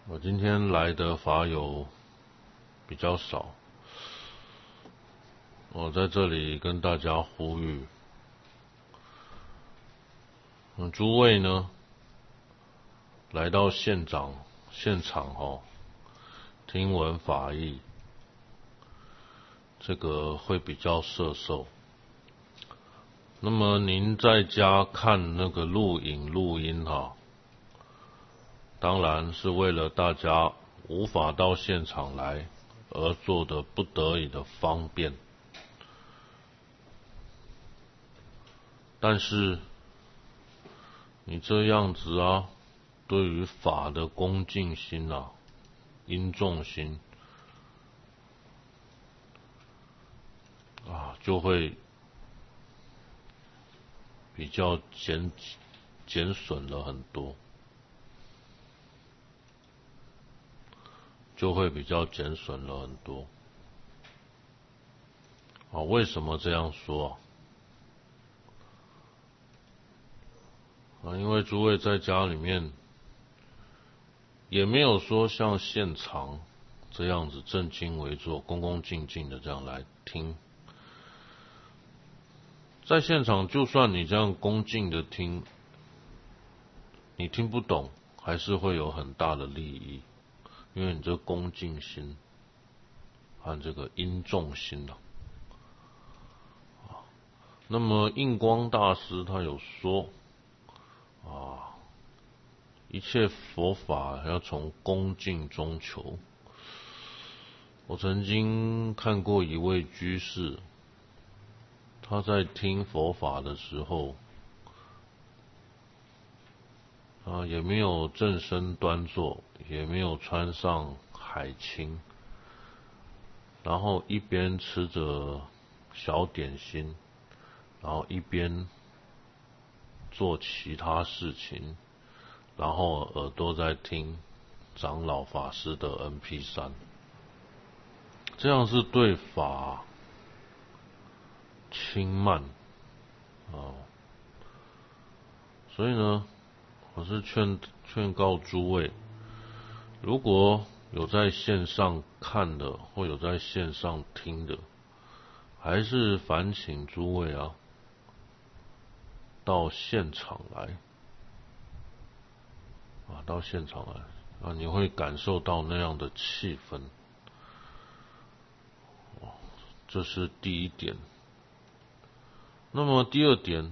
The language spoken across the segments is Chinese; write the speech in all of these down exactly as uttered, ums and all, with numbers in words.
我今天来的法友比较少，我在这里跟大家呼吁，嗯，诸位呢来到现场现场哦，听闻法义，这个会比较摄受。那么您在家看那个录影录音哈，当然是为了大家无法到现场来而做的不得已的方便。但是你这样子啊，对于法的恭敬心啊、殷重心啊，就会比较减减损了很多，就会比较减损了很多。啊，为什么这样说啊？啊，因为诸位在家里面也没有说像现场这样子正襟危坐、恭恭敬敬的这样来听。在现场，就算你这样恭敬的听，你听不懂，还是会有很大的利益，因为你这恭敬心和这个殷重心啊。那么印光大师他有说啊，一切佛法要从恭敬中求。我曾经看过一位居士，他在听佛法的时候啊，也没有正身端坐，也没有穿上海青，然后一边吃着小点心，然后一边做其他事情，然后耳朵在听长老法师的 M P 三， 这样是对法轻慢啊。所以呢，我是劝劝告诸位，如果有在线上看的，或有在线上听的，还是烦请诸位啊，到现场来啊，到现场来啊，你会感受到那样的气氛。这是第一点。那么第二点，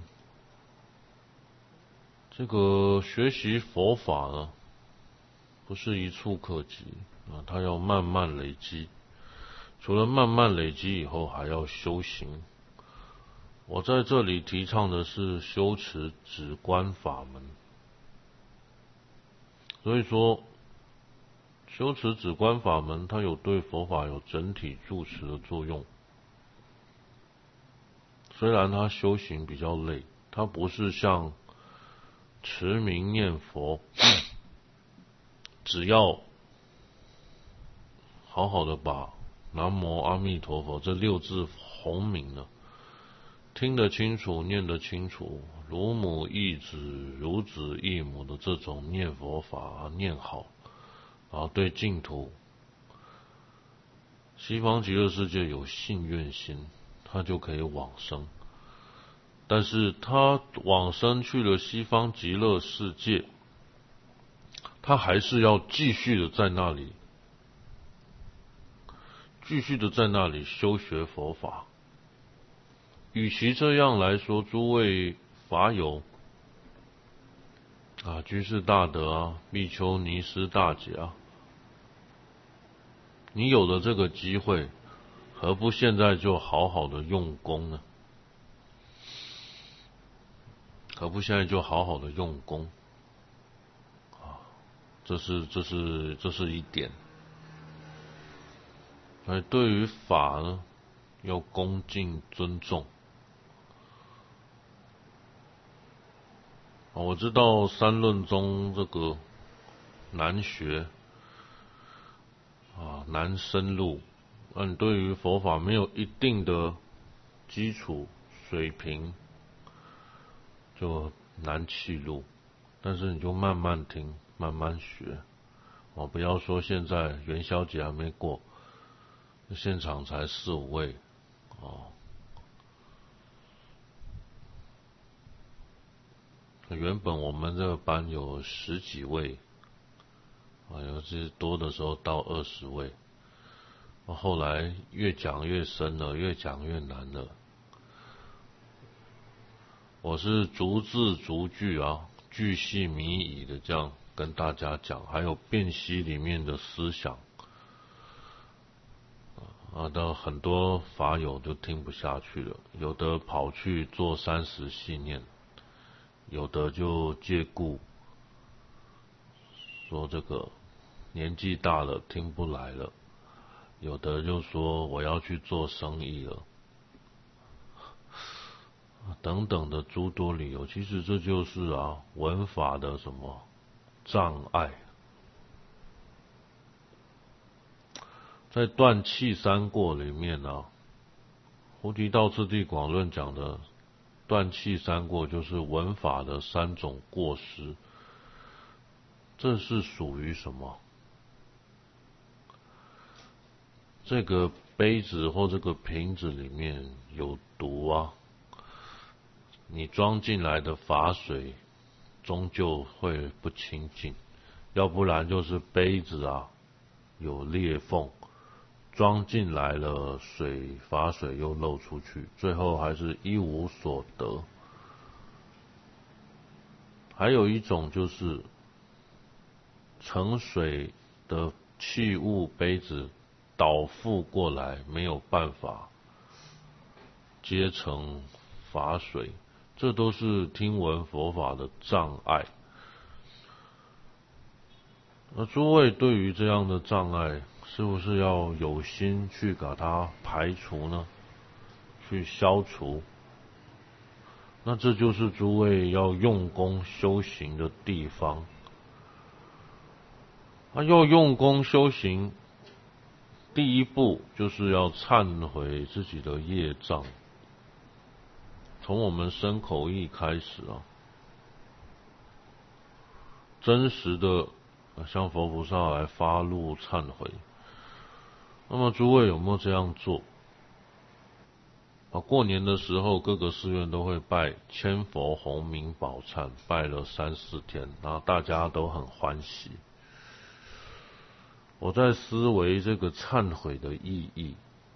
这个学习佛法呢，不是一触可及啊，它要慢慢累积。除了慢慢累积以后，还要修行。我在这里提倡的是修持止观法门。所以说，修持止观法门，它有对佛法有整体住持的作用。虽然它修行比较累，它不是像持名念佛，只要好好的把南无阿弥陀佛这六字洪名呢，听得清楚，念得清楚，如母忆子，如子忆母的这种念佛法念好，然后对净土西方极乐世界有信愿心，他就可以往生。但是他往生去了西方极乐世界，他还是要继续的在那里继续的在那里修学佛法。与其这样来说，诸位法友啊，居士大德啊，比丘尼师大姐啊，你有了这个机会，何不现在就好好的用功呢？何不现在就好好的用功啊？这是这是这是一点。而对于法呢，要恭敬尊重。啊，我知道三论中这个难学啊，难深入。那你对于佛法没有一定的基础水平，就难契入。但是你就慢慢听，慢慢学， 哦，不要说现在元宵节还没过，现场才四五位，哦，原本我们这个班有十几位，啊，有些多的时候到二十位，后来越讲越深了，越讲越难了。我是逐字逐句啊，句细靡遗的这样跟大家讲，还有辨析里面的思想。啊，到很多法友就听不下去了，有的跑去做三十系念，有的就借故说这个年纪大了听不来了，有的就说我要去做生意了，等等的诸多理由。其实这就是啊文法的什么障碍。在断气三过里面啊，菩提道次第广论讲的断气三过就是文法的三种过失。这是属于什么？这个杯子或这个瓶子里面有毒啊，你装进来的法水终究会不清净，要不然就是杯子啊有裂缝，装进来了水，法水又漏出去，最后还是一无所得。还有一种就是盛水的器物杯子倒覆过来，没有办法接成法水，这都是听闻佛法的障碍。那诸位对于这样的障碍，是不是要有心去把它排除呢？去消除？那这就是诸位要用功修行的地方。那要用功修行，第一步就是要忏悔自己的业障，从我们身口意开始啊，真实的向佛菩萨来发露忏悔。那么诸位有没有这样做？啊，过年的时候各个寺院都会拜千佛洪名宝忏，拜了三四天，然后大家都很欢喜。我在思维这个忏悔的意义，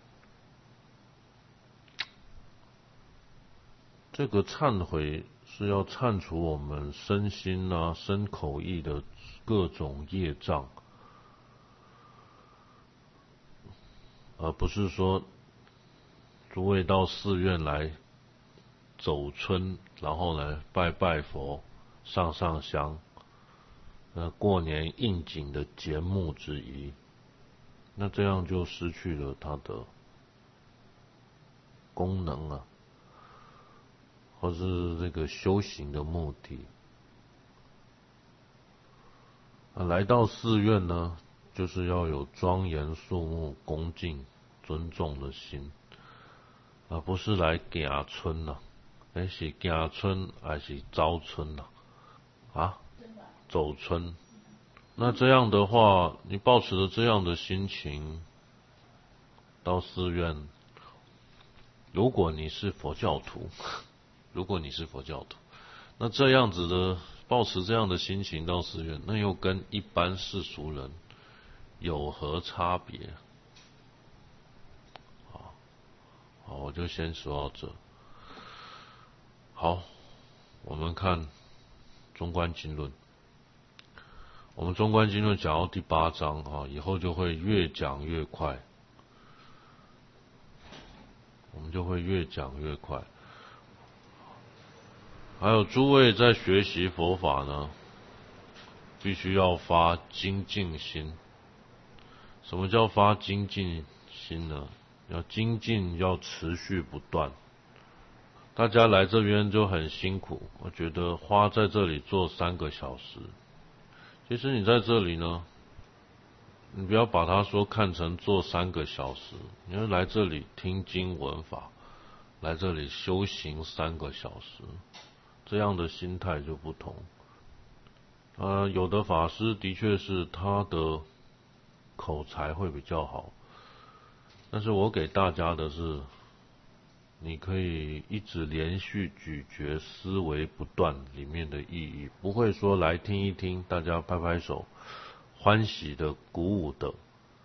这个忏悔是要忏除我们身心啊、身口意的各种业障，而不是说诸位到寺院来走春，然后来拜拜佛、上上香，呃，过年应景的节目之一。那这样就失去了它的功能啊，或是这个修行的目的。啊，来到寺院呢，就是要有庄严肃穆、恭敬、尊重的心，而不是来行春呐、啊。哎，是行春还是招春呐、啊？啊，走春。那这样的话，你抱持着这样的心情到寺院，如果你是佛教徒，如果你是佛教徒，那这样子的抱持这样的心情到寺院，那又跟一般世俗人有何差别？好，好，我就先说到这。好，我们看中观经论。我们中观经论讲到第八章啊，以后就会越讲越快，我们就会越讲越快。还有诸位在学习佛法呢，必须要发精进心。什么叫发精进心呢？要精进，要持续不断。大家来这边就很辛苦，我觉得花在这里做三个小时，其实你在这里呢，你不要把它说看成做三个小时，你要来这里听经闻法，来这里修行三个小时，这样的心态就不同。 呃，有的法师的确是他的口才会比较好，但是我给大家的是，你可以一直连续咀嚼思维不断里面的意义，不会说来听一听，大家拍拍手，欢喜的、鼓舞的、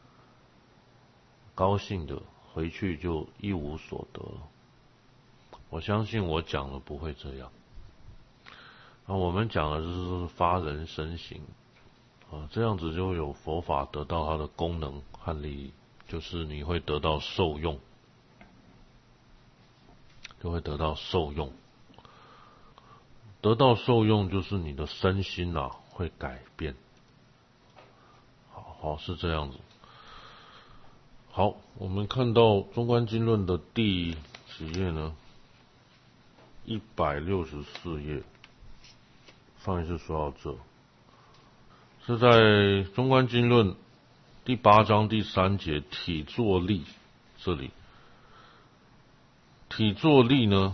高兴的，回去就一无所得了。我相信我讲了不会这样。那我们讲的就是发人深省啊，这样子就会有佛法得到它的功能和利益，就是你会得到受用，就会得到受用，得到受用就是你的身心啊会改变。好，好是这样子。好，我们看到《中观经论》的第几页呢？一百六十四页。上一次说到这，是在《中观经论》第八章第三节体作力这里。体作力呢，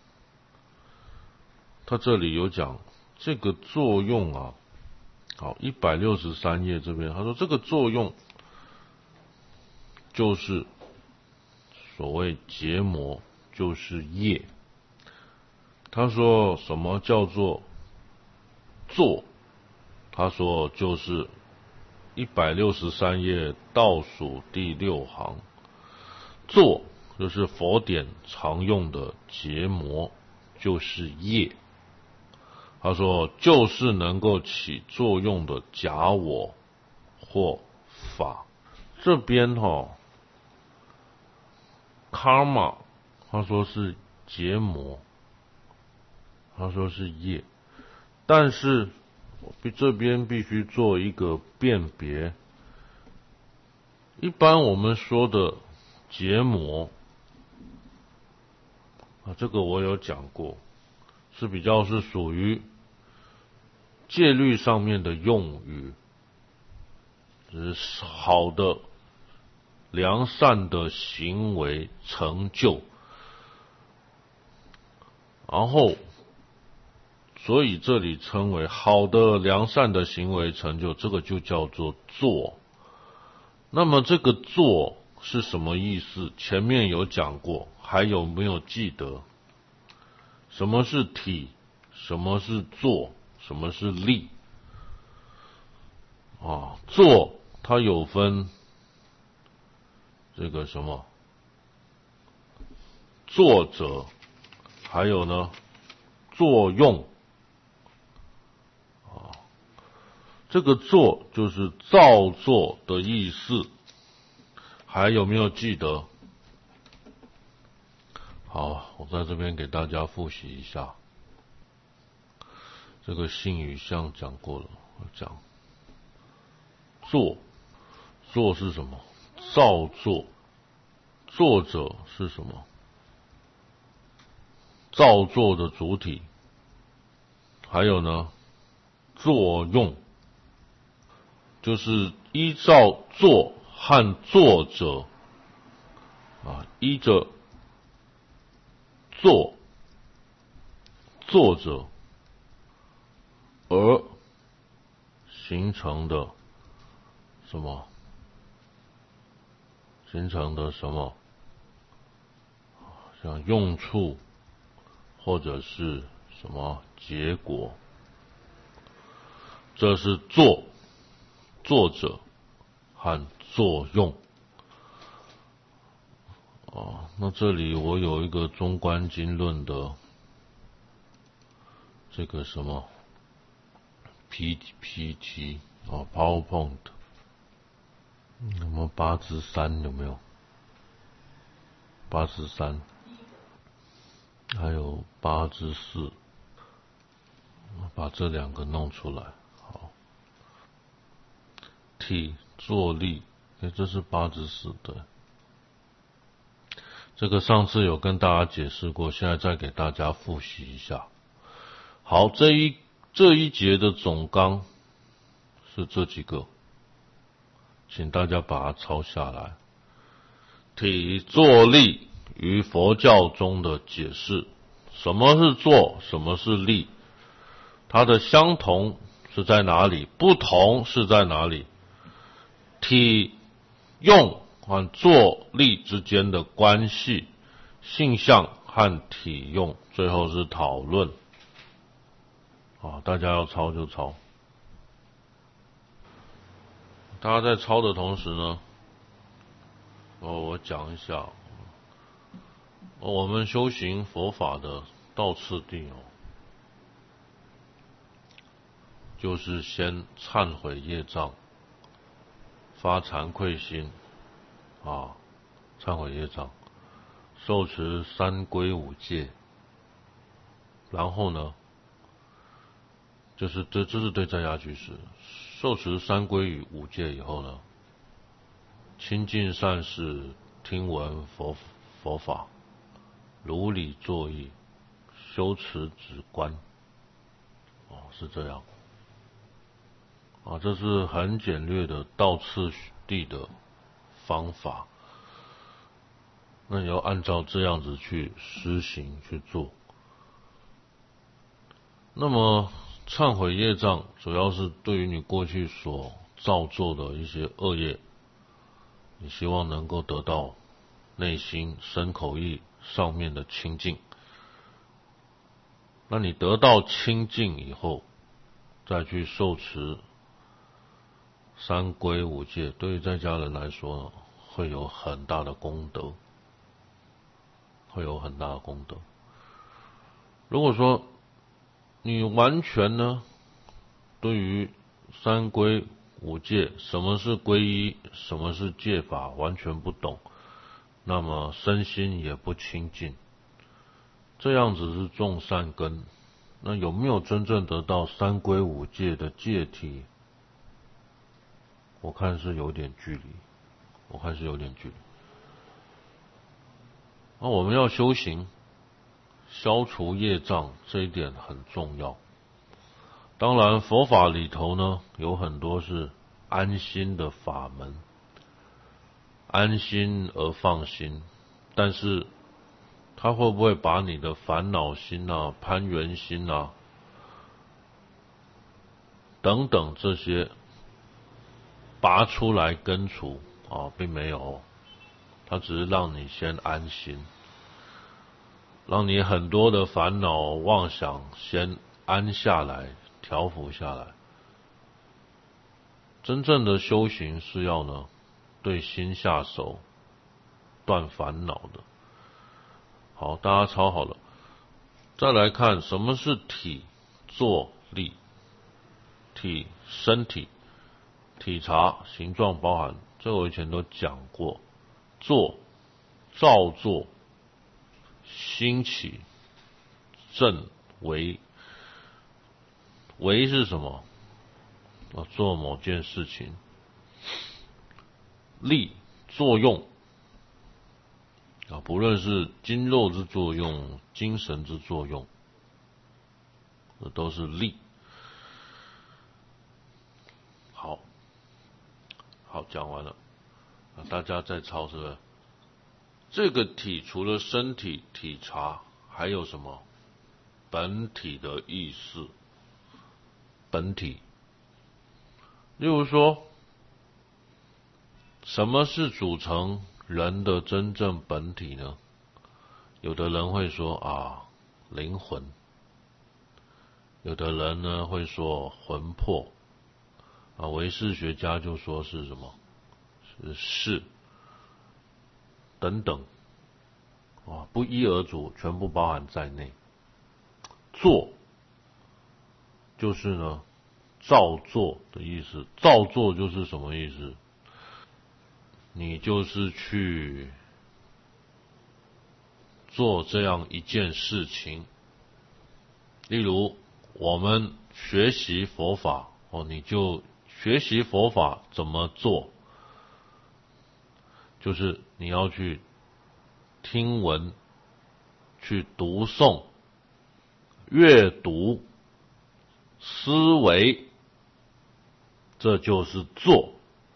它这里有讲这个作用啊，好，一百六十三页这边他说这个作用就是所谓结魔，就是业。他说什么叫做作？他说就是一百六十三页倒数第六行，作就是佛典常用的结魔，就是业。他说就是能够起作用的假我或法。这边哈，karma 他说是结魔，他说是业，但是这边必须做一个辨别。一般我们说的结魔啊，这个我有讲过，是比较是属于戒律上面的用语，就是好的良善的行为成就，然后所以这里称为好的良善的行为成就，这个就叫做作。那么这个作是什么意思？前面有讲过，还有没有记得？什么是体？什么是作？什么是力？啊，作它有分这个什么作者，还有呢作用。这个作就是造作的意思，还有没有记得？好，我在这边给大家复习一下。这个性与相讲过了，我讲作，作是什么？造作。作者是什么？造作的主体。还有呢，作用。就是依照作和作者啊，依着作作者而形成的什么？形成的什么？像用处或者是什么结果？这是作。作者和作用啊，那这里我有一个中观经论的这个什么 P P T 啊 PowerPoint， 有没有八之三？有没有八之三？还有八之四，把这两个弄出来。体作力，诶，这是八之四的。这个上次有跟大家解释过，现在再给大家复习一下。好，这一这一节的总纲是这几个，请大家把它抄下来。体作力于佛教中的解释，什么是作，什么是力，它的相同是在哪里？不同是在哪里？体用和作力之间的关系，性相和体用，最后是讨论。啊，大家要抄就抄。大家在抄的同时呢，哦，我讲一下，哦，我们修行佛法的道次第哦，就是先忏悔业障，发惭愧心，啊，忏悔业障，受持三皈五戒，然后呢，就是这这是对在家居士，受持三皈与五戒以后呢，亲近善事，听闻佛佛法，如理作意，修持止观，哦，是这样。啊，这是很简略的道次第的方法，那你要按照这样子去施行去做。那么忏悔业障主要是对于你过去所造作的一些恶业，你希望能够得到内心身口意上面的清净。那你得到清净以后，再去受持三皈五戒，对于在家人来说会有很大的功德，会有很大的功德。如果说你完全呢，对于三皈五戒，什么是皈依，什么是戒法，完全不懂，那么身心也不清净，这样子是种善根。那有没有真正得到三皈五戒的戒体？我看是有点距离，我看是有点距离。那我们要修行，消除业障，这一点很重要。当然，佛法里头呢，有很多是安心的法门，安心而放心，但是它会不会把你的烦恼心啊、攀缘心啊等等这些拔出来根除啊，并没有，它只是让你先安心，让你很多的烦恼妄想先安下来，调伏下来。真正的修行是要呢，对心下手，断烦恼的。好，大家抄好了。再来看什么是体作力。体身体体察形状包含，这个我以前都讲过。作造作兴起正为，为是什么？啊，做某件事情。力作用啊，不论是筋肉之作用、精神之作用，这都是力。好，好，讲完了，大家再抄是不是？这个体除了身体体察，还有什么？本体的意识，本体。例如说，什么是组成人的真正本体呢？有的人会说啊，灵魂；有的人呢会说魂魄。啊，唯识学家就说是什么？是识等等，啊，不一而足，全部包含在内。作就是呢，造作的意思。造作就是什么意思？你就是去做这样一件事情。例如，我们学习佛法，哦，你就学习佛法怎么做？就是你要去听闻、去读诵、阅读、思维，这就是做。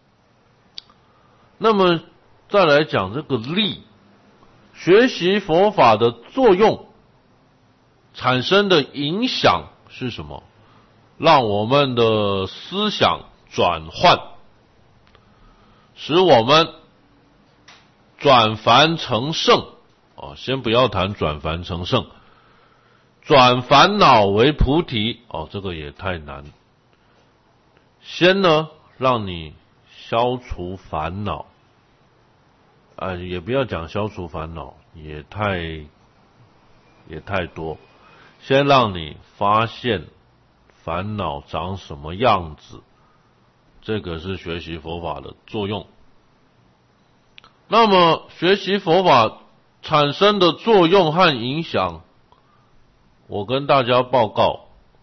那么再来讲这个力，学习佛法的作用产生的影响是什么？ 让我们的思想转换，使我们转凡成圣。哦，先不要谈转凡成圣，转烦恼为菩提。哦，这个也太难。先呢，让你消除烦恼，啊、呃，也不要讲消除烦恼，也太也太多。先让你发现烦恼长什么样子，这个是学习佛法的作用。那么学习佛法产生的作用和影响，我跟大家报告。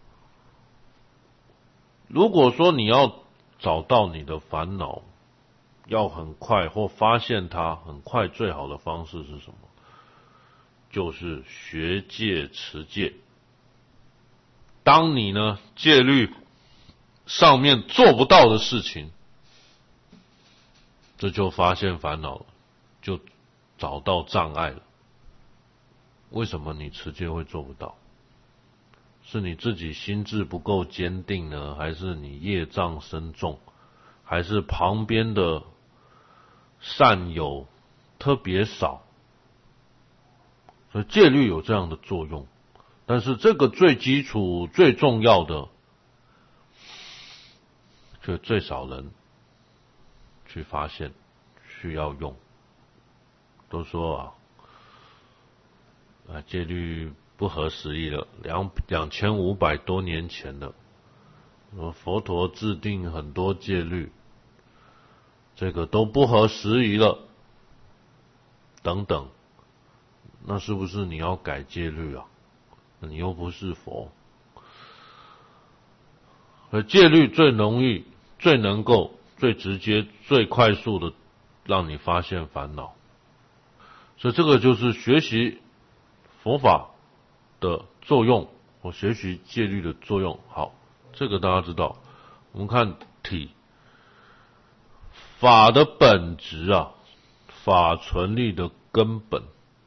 如果说你要找到你的烦恼，要很快或发现它很快，最好的方式是什么？就是学戒持戒。当你呢戒律上面做不到的事情，这就发现烦恼了，就找到障碍了。为什么你持戒会做不到？是你自己心智不够坚定呢，还是你业障深重，还是旁边的善友特别少？所以戒律有这样的作用，但是这个最基础最重要的却最少人去发现需要用。都说啊啊戒律不合时宜了，两两千五百多年前的佛陀制定很多戒律，这个都不合时宜了，等等。那是不是你要改戒律啊？你又不是佛。而戒律最容易、最能够、最直接、最快速的让你发现烦恼，所以这个就是学习佛法的作用，或学习戒律的作用。好，这个大家知道。我们看体，法的本质啊，法存立的根本。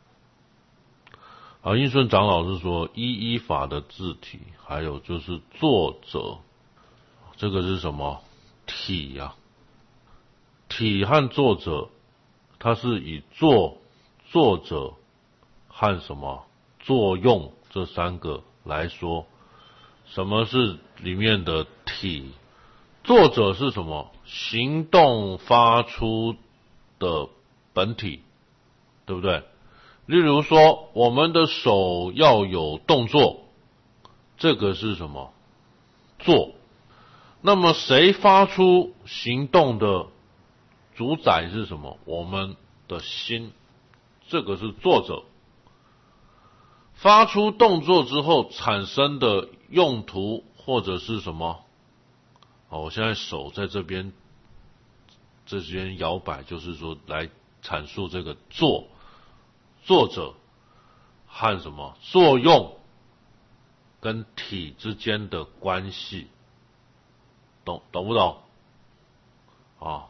啊，应顺长老是说一一法的字体，还有就是作者，这个是什么？体啊，体和作者，它是以作、作者和什么作用这三个来说。什么是里面的体？作者是什么？行动发出的本体，对不对？例如说，我们的手要有动作，这个是什么？作。那么谁发出行动的主宰是什么？我们的心，这个是作者。发出动作之后产生的用途或者是什么？好，我现在手在这边这边摇摆，就是说来阐述这个作作者和什么作用跟体之间的关系，懂懂不懂？啊，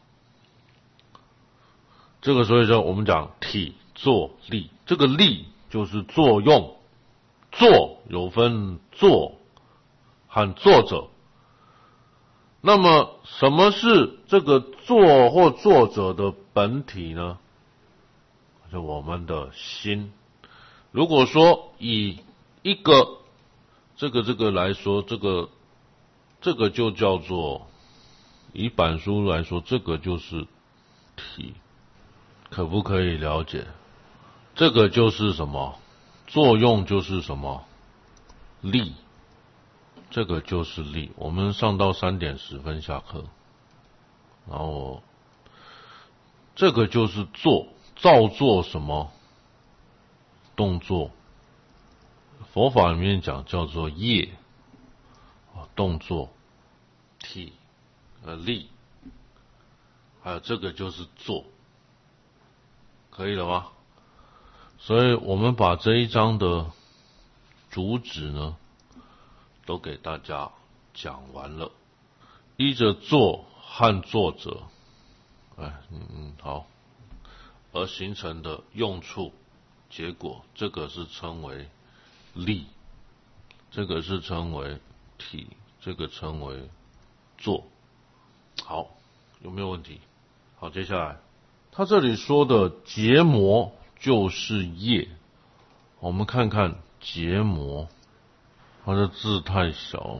这个所以说我们讲体作力，这个力就是作用。作有分作和作者。那么什么是这个作或作者的本体呢？是我们的心。如果说以一个这个这个来说，这个这个就叫做，以板书来说，这个就是体，可不可以了解？这个就是什么？作用就是什么？力，这个就是力。我们上到三点十分下课，然后这个就是做，造作什么动作？佛法里面讲叫做业，动作、体、呃力，还有这个就是做，可以了吗？所以我们把这一章的主旨呢，都给大家讲完了。依着作和作者，哎，嗯嗯，好，而形成的用处、结果，这个是称为力，这个是称为体，这这个称为作。好，有没有问题？好，接下来他这里说的结膜就是业，我们看看结膜，它的字太小。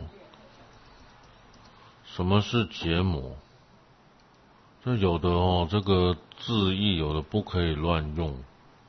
什么是结膜？这有的哦，这个字义有的不可以乱用。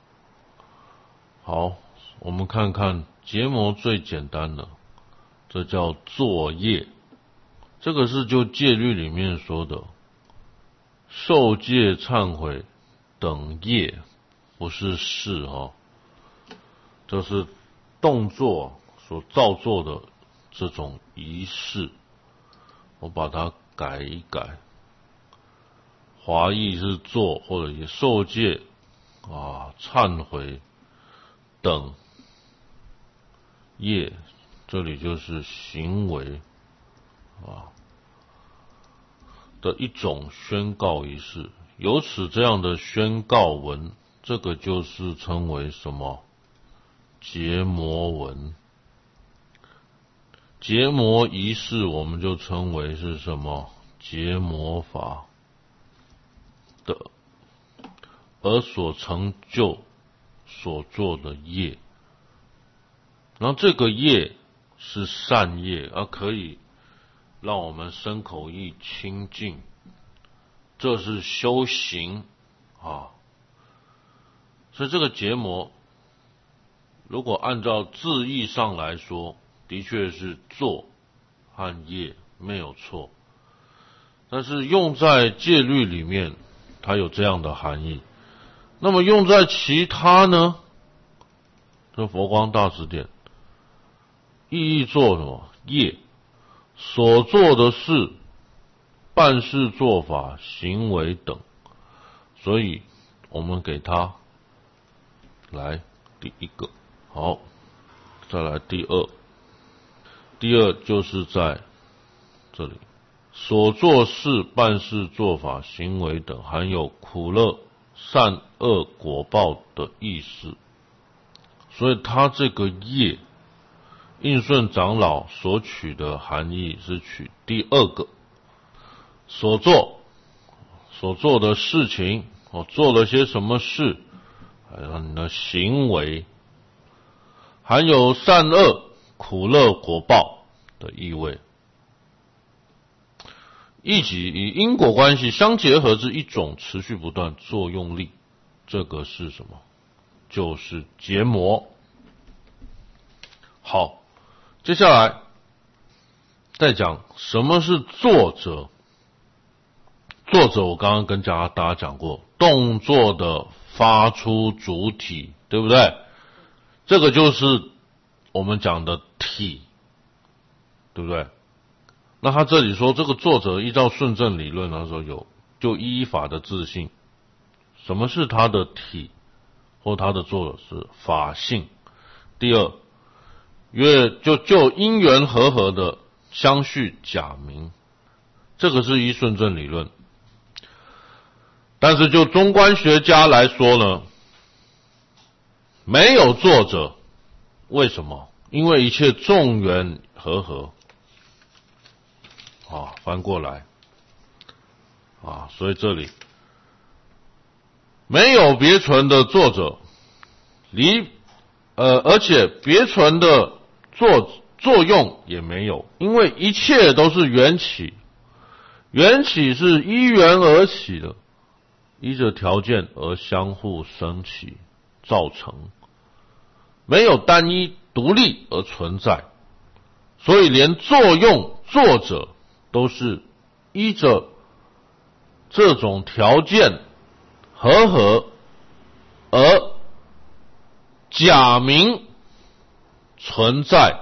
好，我们看看结膜最简单的，这叫作业。这个是就戒律里面说的受戒忏悔等业，不是事哦，这是动作所造作的这种仪式。我把它改一改，华译是做，或者也受戒啊、忏悔等业，这里就是行为啊的一种宣告仪式。由此这样的宣告文，这个就是称为什么？结膜文。结膜仪式我们就称为是什么？结膜法的，而所成就所做的业，然后这个业是善业，而可以让我们身口意清净，这是修行啊。所以这个结膜，如果按照字义上来说，的确是作和业，没有错。但是用在戒律里面，它有这样的含义。那么用在其他呢？这佛光大辞典意义做什么？业所做的事、办事做法、行为等。所以我们给它来第一个，好，再来第二。第二就是在这里，所做事、办事做法、行为等含有苦乐、善恶果报的意思。所以他这个业，应顺长老所取的含义是取第二个，所做所做的事情，我做了些什么事，还有你的行为，含有善恶苦乐果报的意味，以及以因果关系相结合之一种持续不断作用力，这个是什么？就是结膜。好，接下来再讲什么是作者。作者我刚刚跟大家讲过，动作的发出主体，对不对？这个就是我们讲的体，对不对？那他这里说这个作者依照顺正理论，他说有就依法的自性。什么是他的体或他的作者？是法性。第二，约就就因缘和合的相续假名，这个是依顺正理论。但是就中观学家来说呢，没有作者。为什么？因为一切众缘和合啊，翻过来啊，所以这里没有别存的作者，离呃，而且别存的作作用也没有，因为一切都是缘起，缘起是依缘而起的，依着条件而相互生起造成，没有单一独立而存在，所以连作用作者都是依着这种条件和合而假名存在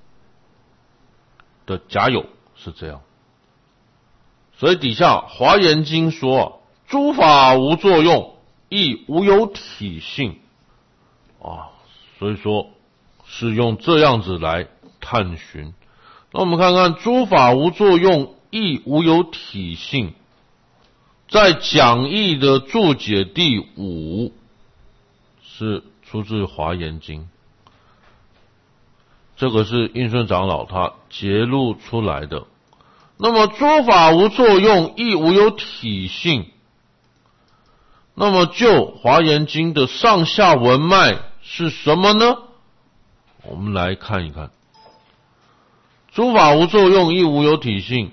的假有，是这样。所以底下华严经说，诸法无作用，亦无有体性啊，所以说是用这样子来探寻。那我们看看诸法无作用，亦无有体性，在讲义的注解第五，是出自华严经。 这个是印顺长老他揭露出来的。那么诸法无作用，亦无有体性。那么就华严经的上下文脉是什么呢？我们来看一看。诸法无作用，亦无有体性。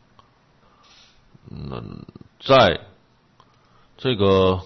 嗯，在这个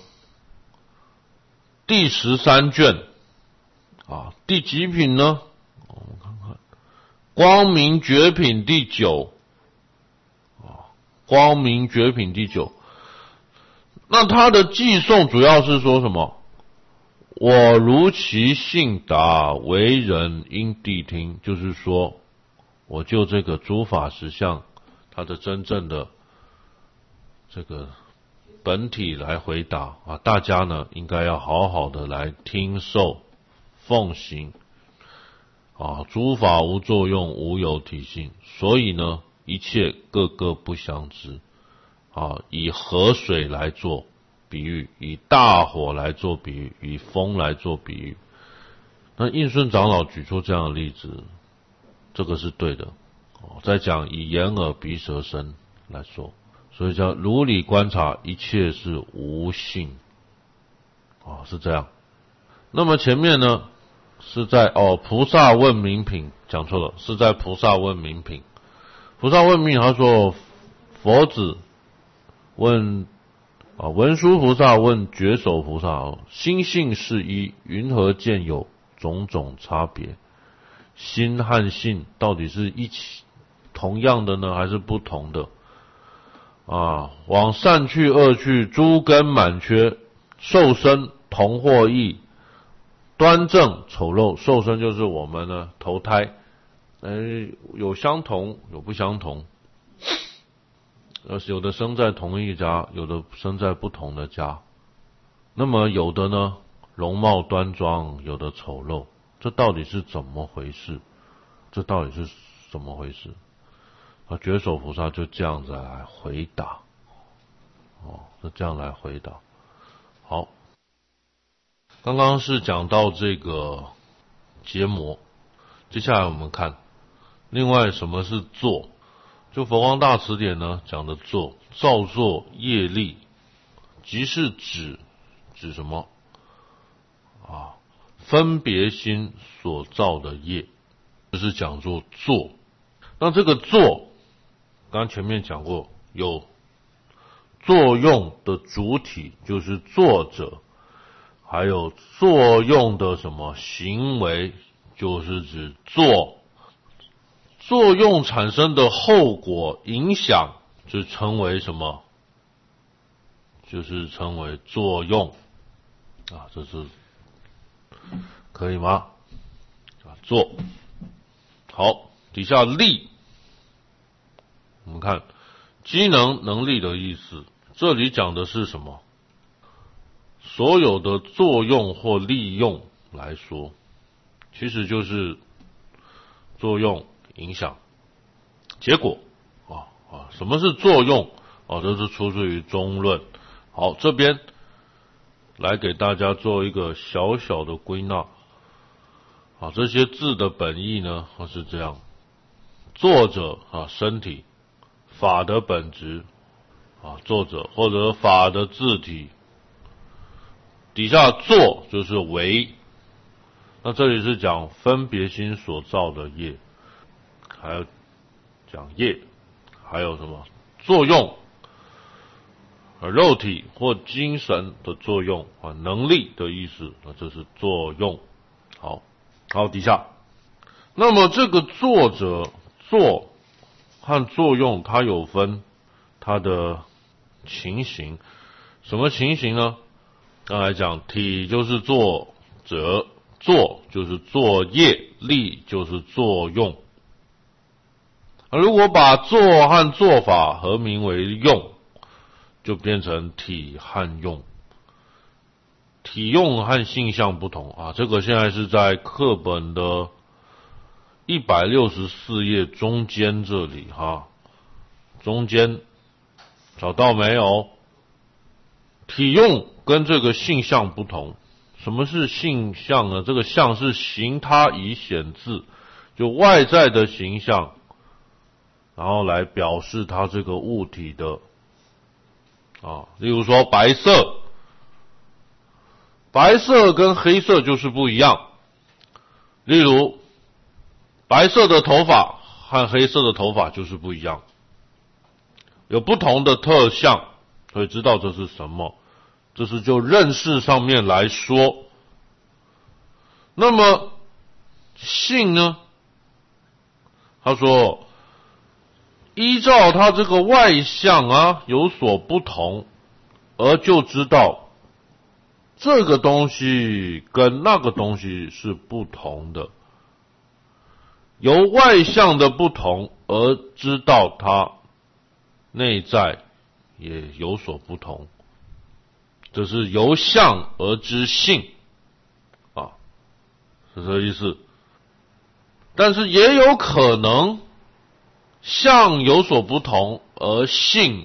第十三卷啊，第几品呢？我们看看，光明觉品第九啊，光明觉品第九。那它的偈颂主要是说什么？我如其性达，为人应谛听，就是说，我就这个诸法实相，它的真正的这个本体来回答啊，大家呢应该要好好的来听受奉行啊，诸法无作用，无有体性，所以呢，一切各个不相知啊，以河水来做比喻，以大火来做比喻，以风来做比喻。那印顺长老举出这样的例子，这个是对的。哦，再讲以眼耳鼻舌身来说，所以叫如理观察，一切是无性。哦，是这样。那么前面呢，是在哦菩萨问名品，讲错了，是在菩萨问名品。菩萨问名，他说佛子问啊，文殊菩萨问觉首菩萨，心性是一，云何见有种种差别？心和性到底是一起同样的呢，还是不同的？啊，往善去恶去，诸根满缺，受身同或异，端正丑陋。受身就是我们呢投胎，呃，有相同，有不相同。有的生在同一家，有的生在不同的家。那么有的呢，容貌端庄，有的丑陋，这到底是怎么回事？这到底是怎么回事？啊，觉首菩萨就这样子来回答，哦，就这样来回答。好，刚刚是讲到这个结魔，接下来我们看，另外什么是作？就佛光大辞典呢讲的作，造作业力，即是指指什么啊？分别心所造的业，就是讲作作。那这个作，刚刚前面讲过，有作用的主体就是作者，还有作用的什么行为，就是指作。作用产生的后果影响就称为什么？就是称为作用啊，这是可以吗？啊，作好，底下力，我们看机能能力的意思，这里讲的是什么？所有的作用或利用来说，其实就是作用。影响结果啊啊，什么是作用啊？这是出自于中论。好，这边来给大家做一个小小的归纳。啊，这些字的本意呢，是这样：作者啊，身体；法的本质啊，作者或者法的字体。底下作就是为，那这里是讲分别心所造的业。还有讲业，还有什么作用？肉体或精神的作用啊，能力的意思啊，这是作用。好，好，底下，那么这个作者作和作用，它有分它的情形。什么情形呢？刚才讲体就是作者，作就是作业，力就是作用。如果把作和作法合名为用，就变成体和用。体用和性相不同啊，这个现在是在课本的一百六十四页中间这里哈，中间找到没有？体用跟这个性相不同。什么是性相呢？这个相是行他以显字， 就外在的形象，然后来表示它这个物体的啊，例如说白色，白色跟黑色就是不一样。例如，白色的头发和黑色的头发就是不一样，有不同的特象，所以知道这是什么。这是就认识上面来说。那么性呢？他说，依照它这个外象啊有所不同，而就知道这个东西跟那个东西是不同的，由外象的不同而知道它内在也有所不同，这是由相而知性啊，是这个意思。但是也有可能相有所不同，而性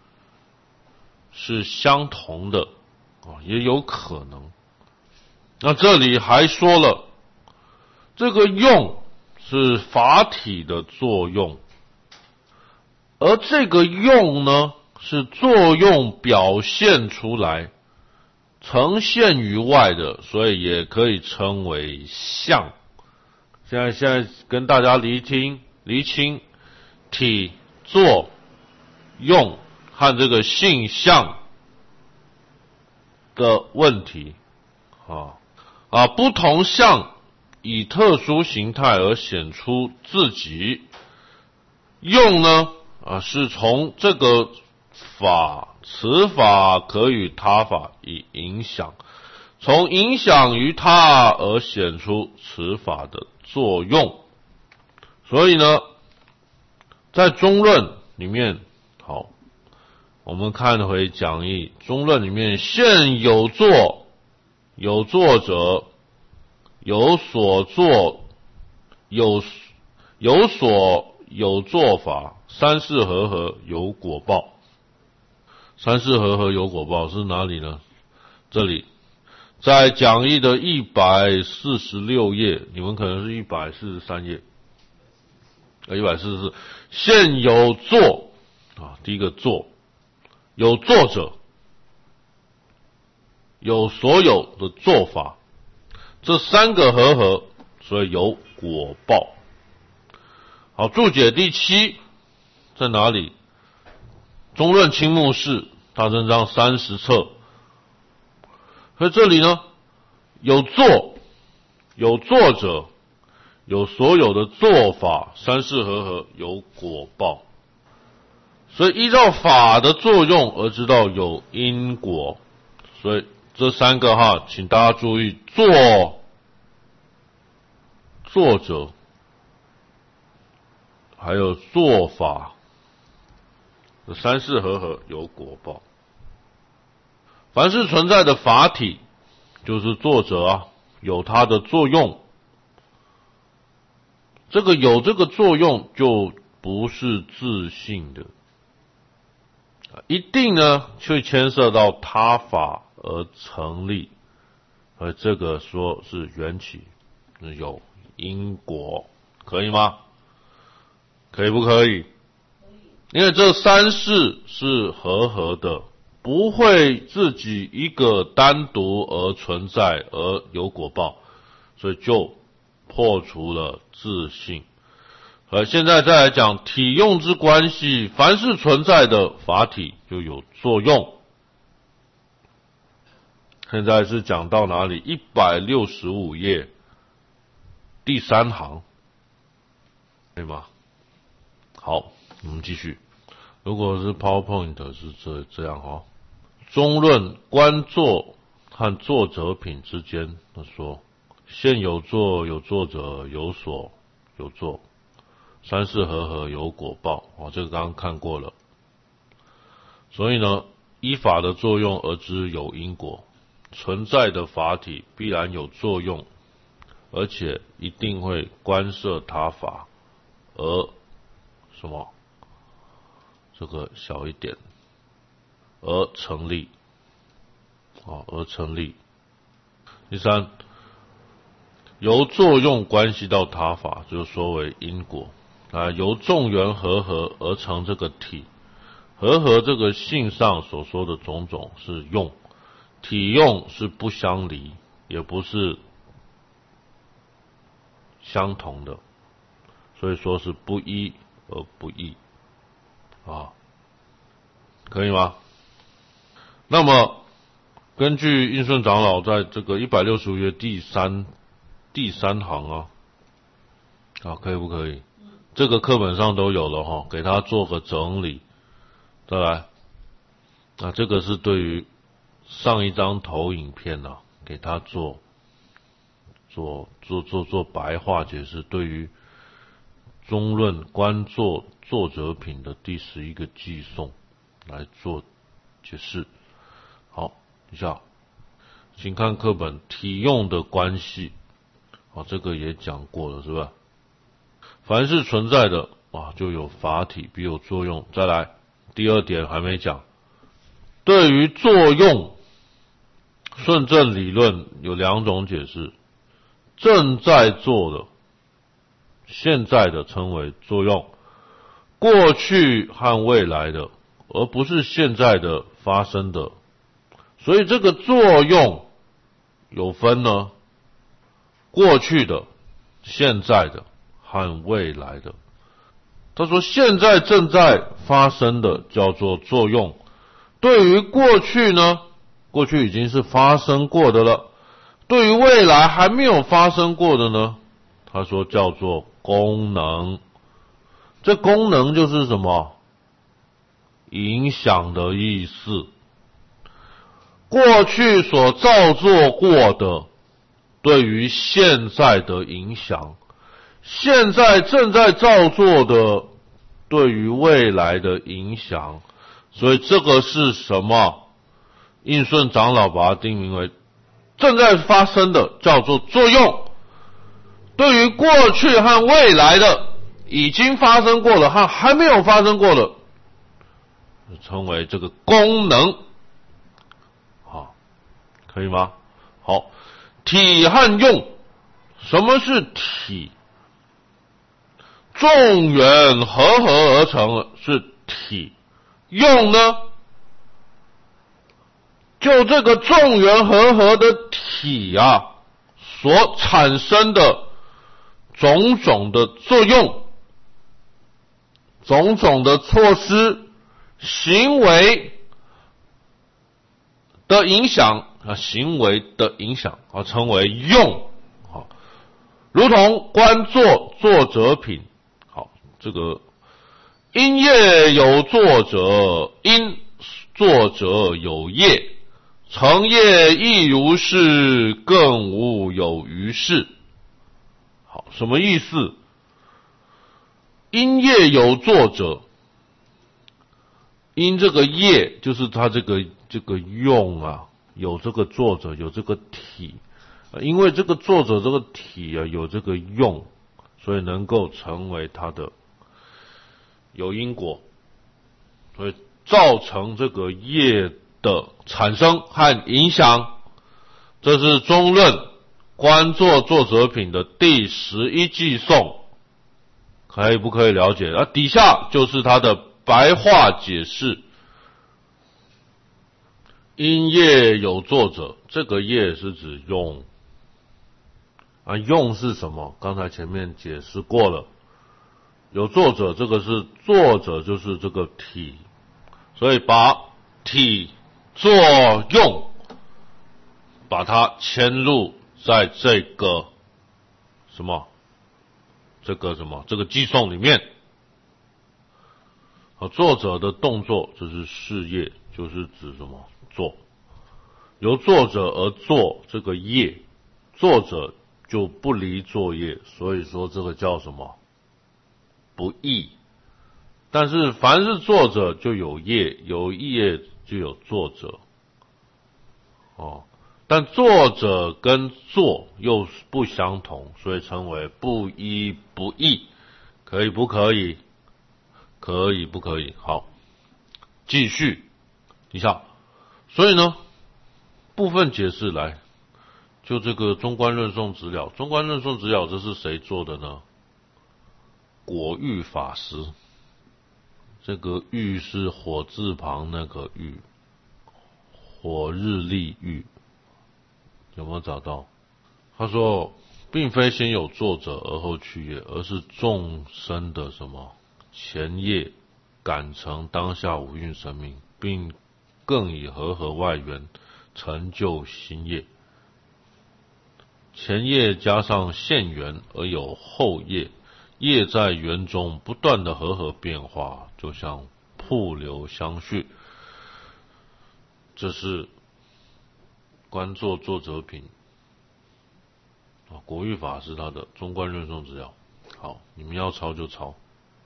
是相同的啊，也有可能。那这里还说了，这个用是法体的作用，而这个用呢，是作用表现出来，呈现于外的，所以也可以称为相。现在现在跟大家厘清厘清体、作、用和这个性相的问题啊啊，不同相以特殊形态而显出自己，用呢啊是从这个法，此法可与他法以影响，从影响于他而显出此法的作用。所以呢，在中论里面，好，我们看回讲义，中论里面现有作、有作者、有所作、有有所有做法，三世和合有果报。三世和合有果报是哪里呢？这里在讲义的一百四十六页，你们可能是一百四十三页，一百四十四，现有作啊，第一个作，有作者，有所有的做法，这三个和合，所以有果报。好，注解第七在哪里？中论青木氏大正章三十册。所以这里呢，有作，有作者，有所有的做法，三世和合有果报。所以依照法的作用而知道有因果。所以这三个哈，请大家注意，作、作者还有做法，三世和合有果报。凡是存在的法体，就是作者啊，有它的作用。这个有这个作用，就不是自性的，一定呢去牵涉到他法而成立，而这个说是缘起，有因果，可以吗？可以不可以？因为这三世是和合的，不会自己一个单独而存在而有果报，所以就破除了自性。而现在再来讲体用之关系，凡是存在的法体就有作用。现在是讲到哪里？一百六十五页第三行，可以吗？好，我们继续。如果是 PowerPoint 是这这样哦。中论观作和作者品之间，他说现有作、有作者、有所、有作，三世和合有果报。哦，这个刚刚看过了。所以呢，依法的作用而知有因果，存在的法体必然有作用，而且一定会观摄他法，而什么？这个小一点，而成立，啊，而成立。第三， 由作用关系到他法，就说为因果啊。由众缘和合而成这个体，和合这个性上所说的种种是用，体用是不相离，也不是相同的，所以说是不一而不异啊，可以吗？那么根据印顺长老在这个一百六十五页第三第三行啊，啊，可以不可以？这个课本上都有了哈，给他做个整理。再来，那这个是对于上一张投影片啊，给他做做做做做白话解释，对于中论观作作者品的第十一个寄送来做解释。好，一下，请看课本体用的关系，啊，这个也讲过了，是吧？凡是存在的啊，就有法体，必有作用。再来，第二点还没讲，对于作用，顺正理论有两种解释：正在做的、现在的称为作用，过去和未来的，而不是现在的发生的。所以这个作用有分呢，过去的、现在的和未来的。他说现在正在发生的叫做作用，对于过去呢，过去已经是发生过的了，对于未来还没有发生过的呢，他说叫做功能。这功能就是什么？影响的意思。过去所造作过的对于现在的影响，现在正在造作的对于未来的影响，所以这个是什么？印顺长老把它定名为正在发生的叫做作用，对于过去和未来的已经发生过了和还没有发生过的称为这个功能。好，可以吗？好，体和用，什么是体？众缘和合而成是体，用呢？就这个众缘和合的体啊，所产生的种种的作用、种种的措施、行为的影响啊，行为的影响啊，称为用。好，如同观作作者品。好，这个因业有作者，因作者有业，成业亦如是，更无有余事。好，什么意思？因业有作者，因这个业就是他这个这个用啊，有这个作者，有这个体，因为这个作者这个体啊有这个用，所以能够成为他的有因果，所以造成这个业的产生和影响。这是中论观作作者品的第十一寄送，可以不可以了解？啊，底下就是它的白话解释。因业有作者，这个业是指用啊，用是什么？刚才前面解释过了，有作者，这个是作者就是这个体，所以把体作用把它嵌入在这个什么这个什么这个寄送里面。好，作者的动作就是事业，就是指什么做，由作者而做这个业，作者就不离作业，所以说这个叫什么不异。但是凡是作者就有业，有业就有作者哦。但作者跟作又不相同，所以称为不一不异。可以不可以？可以不可以？好，继续一下。所以呢，部分解释来， 就这个中观论颂直了，中观论颂直了这是谁做的呢？果玉法师。这个玉是火字旁那个玉，火日历玉，有没有找到？他说，并非先有作者而后去也，而是众生的什么前业感成当下五蕴神明，并更以和合外缘成就新业。前业加上现缘而有后业，业在缘中不断的和合变化，就像瀑流相续。这是观作作者品啊，国玉法师他的中观论颂资料。好，你们要抄就抄。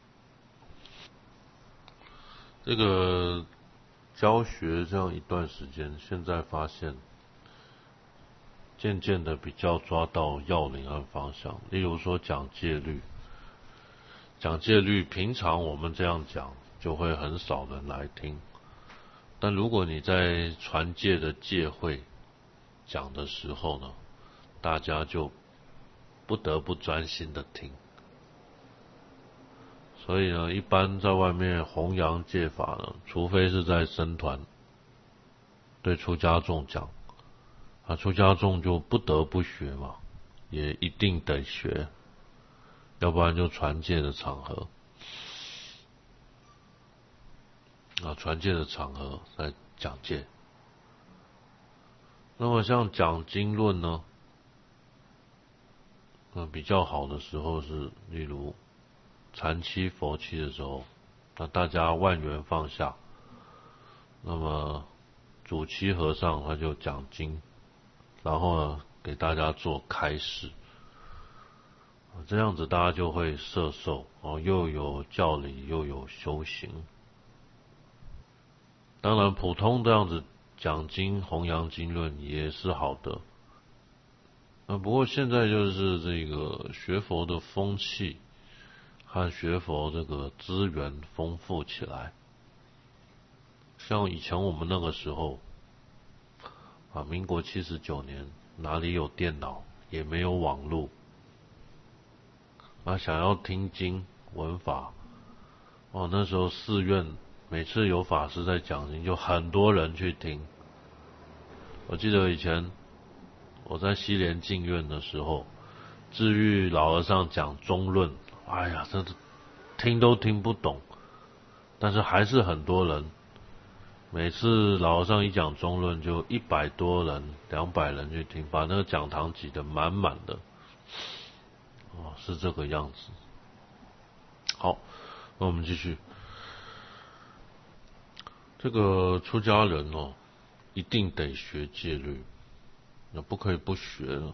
这个教学这样一段时间，现在发现渐渐的比较抓到要领和方向。例如说讲戒律，讲戒律，平常我们这样讲就会很少人来听，但如果你在传戒的戒会讲的时候呢，大家就不得不专心的听。所以呢，一般在外面弘扬戒法呢，除非是在僧团对出家众讲，啊，出家众就不得不学嘛，也一定得学，要不然就传戒的场合，啊，传戒的场合在讲戒。那么像讲经论呢，那比较好的时候是，例如禅期、佛期的时候，那大家万缘放下，那么主期和尚他就讲经，然后呢给大家做开示，这样子大家就会摄受，哦，又有教理又有修行。当然普通这样子讲经弘扬经论也是好的，那不过现在就是这个学佛的风气和学佛这个资源丰富起来，像以前我们那个时候啊，民国七十九年，哪里有电脑，也没有网络，啊，想要听经闻法，哦，那时候寺院每次有法师在讲经，就很多人去听。我记得以前我在西莲净院的时候，智玉老和尚讲中论，哎呀，真的听都听不懂，但是还是很多人。每次老和尚一讲中论，就一百多人、两百人去听，把那个讲堂挤得满满的。哦，是这个样子。好，那我们继续。这个出家人哦，一定得学戒律，那不可以不学了。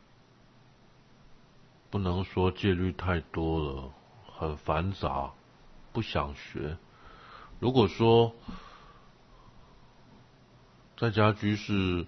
不能说戒律太多了，很繁杂，不想学。如果说在家居士，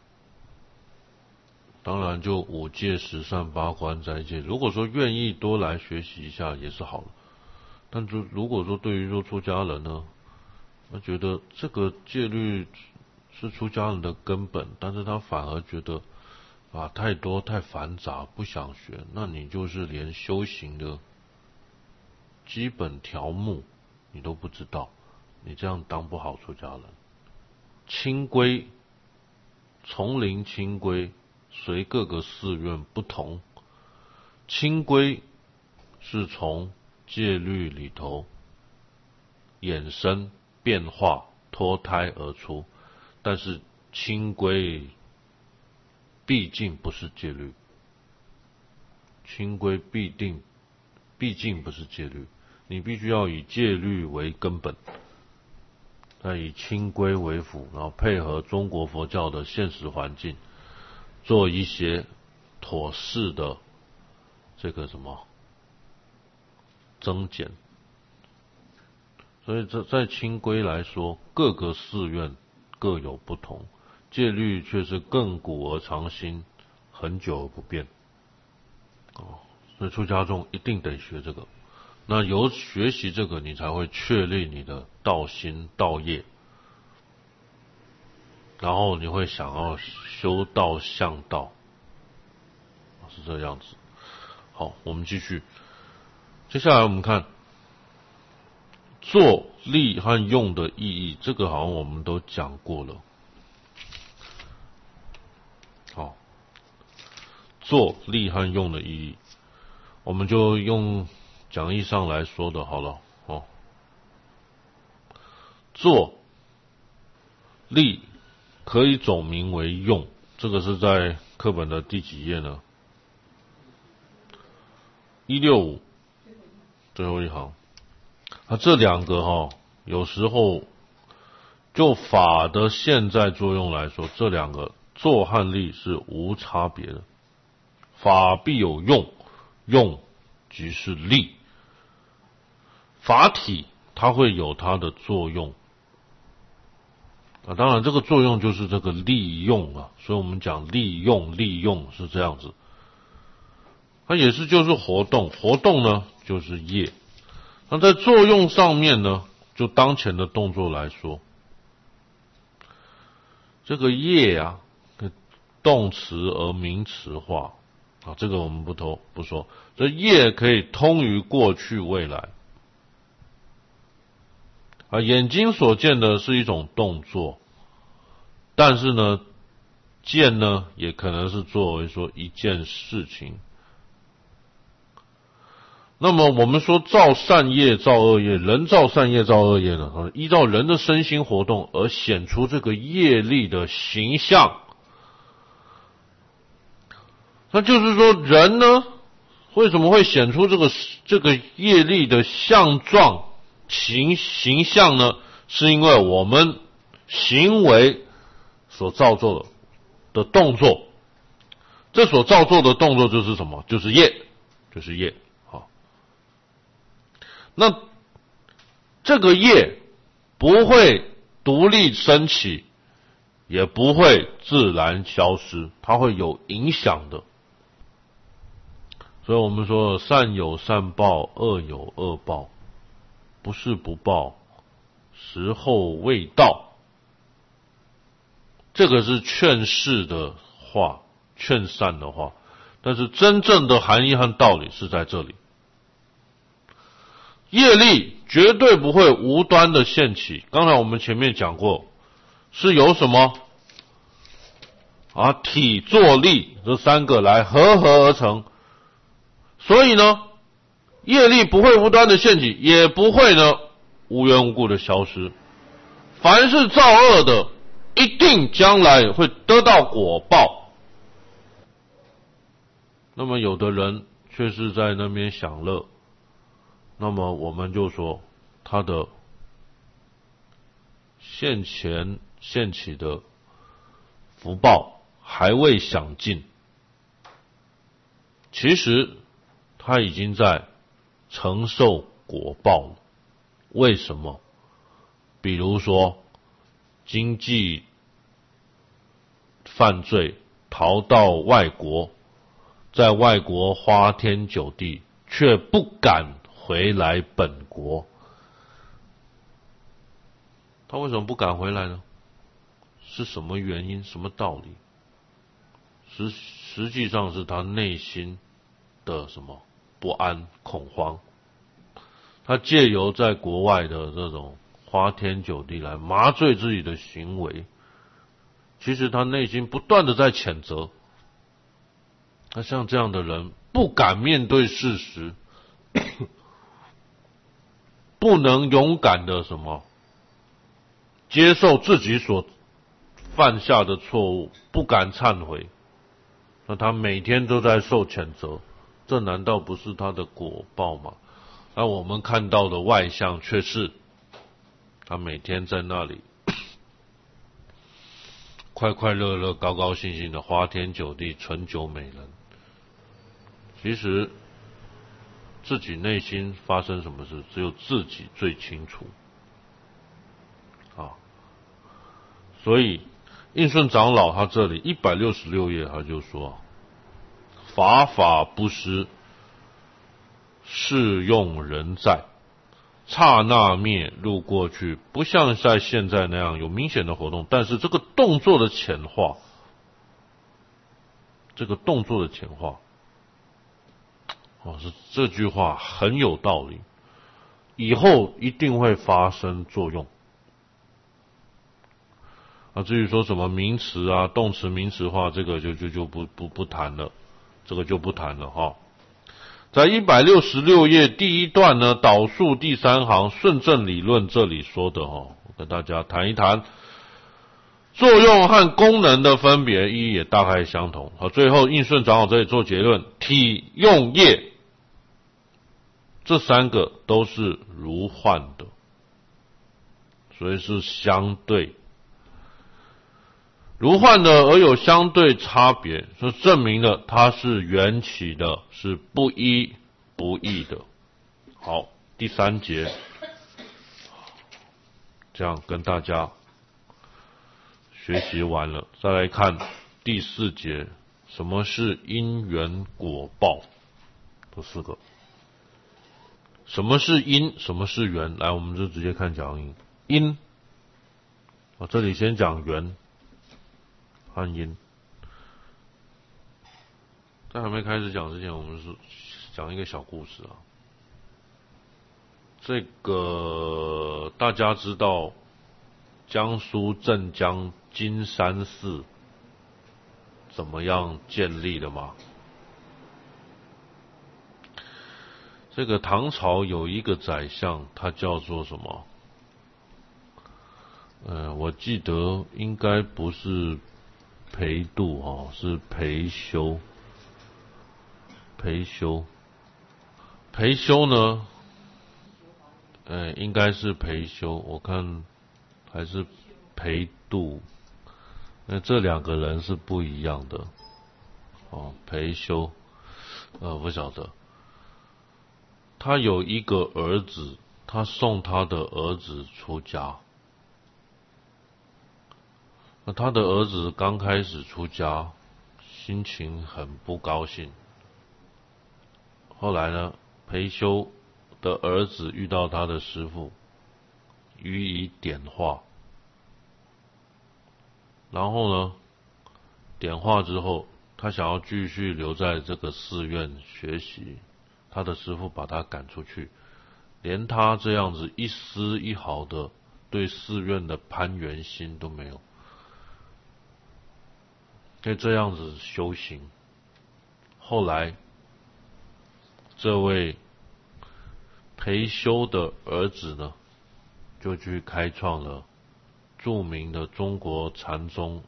当然就五戒十善八关斋戒。如果说愿意多来学习一下也是好了，但就如果说对于说出家人呢，他觉得这个戒律是出家人的根本，但是他反而觉得啊太多太繁杂，不想学，那你就是连修行的基本条目你都不知道，你这样当不好出家人。清规，丛林清规随各个寺院不同，清规是从戒律里头衍生变化脱胎而出，但是清规毕竟不是戒律，清规必定毕竟不是戒律，你必须要以戒律为根本，再以清规为辅，然后配合中国佛教的现实环境，做一些妥适的这个什么增减。所以这在清规来说，各个寺院各有不同，戒律却是亘古而常新，很久而不变。哦，所以出家众一定得学这个。那由学习这个，你才会确立你的道心道业，然后你会想要修道向道， 是这样子。好，我们继续。接下来我们看做、利和用的意义，这个好像我们都讲过了。好，做、利和用的意义，我们就用讲义上来说的好了。哦，做、利可以总名为用，这个是在课本的第几页呢？一六五，最后一行。那这两个哈、哦，有时候就法的现在作用来说，这两个做和利是无差别的。法必有用，用即是利。法体它会有它的作用啊，当然这个作用就是这个利用啊，所以我们讲利用，利用是这样子。它也是就是活动，活动呢就是业。那在作用上面呢，就当前的动作来说，这个业啊，动词而名词化啊，这个我们不头不说。这业可以通于过去未来啊，眼睛所见的是一种动作，但是呢，见呢也可能是作为说一件事情。那么我们说造善业造恶业，人造善业造恶业呢，依照人的身心活动而显出这个业力的形象。那就是说人呢，为什么会显出这个这个业力的相状形形象呢？是因为我们行为所造作的动作，这所造作的动作就是什么？就是业，就是业。那这个业不会独立升起，也不会自然消失，它会有影响的。所以我们说善有善报，恶有恶报，不是不报，时候未到。这个是劝世的话，劝善的话，但是真正的含义和道理是在这里。业力绝对不会无端的现起，刚才我们前面讲过，是由什么啊体作力这三个来合合而成，所以呢，业力不会无端的现起，也不会呢无缘无故的消失。凡是造恶的，一定将来会得到果报。那么有的人却是在那边享乐，那么我们就说他的现前现起的福报还未享尽，其实他已经在承受果报了。为什么？比如说经济犯罪，逃到外国，在外国花天酒地，却不敢回来本国。他为什么不敢回来呢？是什么原因？什么道理？实实际上是他内心的什么不安、恐慌。他借由在国外的这种花天酒地来麻醉自己的行为，其实他内心不断的在谴责。那像这样的人不敢面对事实，不能勇敢的什么接受自己所犯下的错误，不敢忏悔，那他每天都在受谴责，这难道不是他的果报吗？而我们看到的外相却是他每天在那里快快乐乐、高高兴兴的花天酒地、醇酒美人。其实自己内心发生什么事，只有自己最清楚啊。所以应顺长老他这里一百六十六页他就说，法法不施，适用人在，刹那灭入过去，不像在现在那样有明显的活动，但是这个动作的浅化，这个动作的浅化哦，是这句话很有道理，以后一定会发生作用。啊，至于说什么名词啊、动词名词化，这个就就就不不不谈了，这个就不谈了哈。在一百六十六页第一段呢，导数第三行顺正理论这里说的哈，我跟大家谈一谈作用和功能的分别，意义也大概相同。好，最后应顺长老这里做结论：体、用、业这三个都是如幻的，所以是相对。如幻的而有相对差别，就证明了它是缘起的，是不一不异的。好，第三节，这样跟大家学习完了，再来看第四节，什么是因缘果报？这四个，什么是因？什么是缘？来，我们就直接看讲义。因，啊，这里先讲缘和因。在还没开始讲之前，我们是讲一个小故事啊。这个大家知道江苏镇江金山寺怎么样建立的吗？这个唐朝有一个宰相，他叫做什么？呃，我记得应该不是裴度哦，是裴休。裴休，裴休呢？呃，应该是裴休，我看还是裴度，那这两个人是不一样的。哦，裴休，呃，不晓得。他有一个儿子，他送他的儿子出家。那他的儿子刚开始出家，心情很不高兴。后来呢，裴休的儿子遇到他的师父，予以点化。然后呢，点化之后，他想要继续留在这个寺院学习，他的师父把他赶出去，连他这样子一丝一毫的对寺院的攀缘心都没有。就这样子修行，后来这位裴休的儿子呢，就去开创了著名的中国禅宗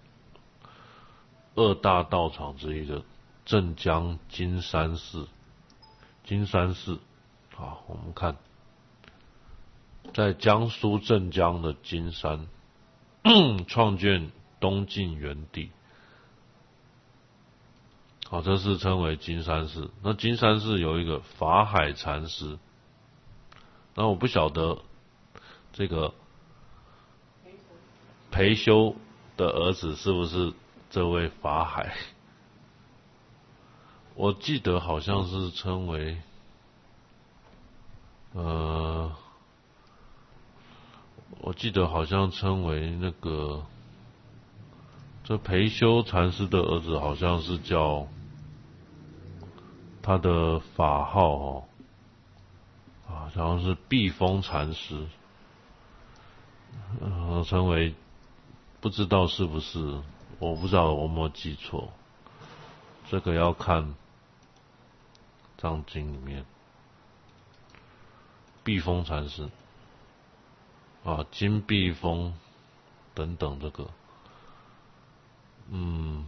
二大道场之一的镇江金山寺。金山寺，好，我们看，在江苏镇江的金山，创建东晋元帝。好，这是称为金山寺。那金山寺有一个法海禅师，那我不晓得这个裴休的儿子是不是这位法海？我记得好像是称为呃，我记得好像称为那个这裴休禅师的儿子好像是叫他的法号哦，好像是避风禅师，呃，称为不知道是不是，我不知道我有没有记错，这个要看藏经里面避风禅师啊，金避风等等这个，嗯。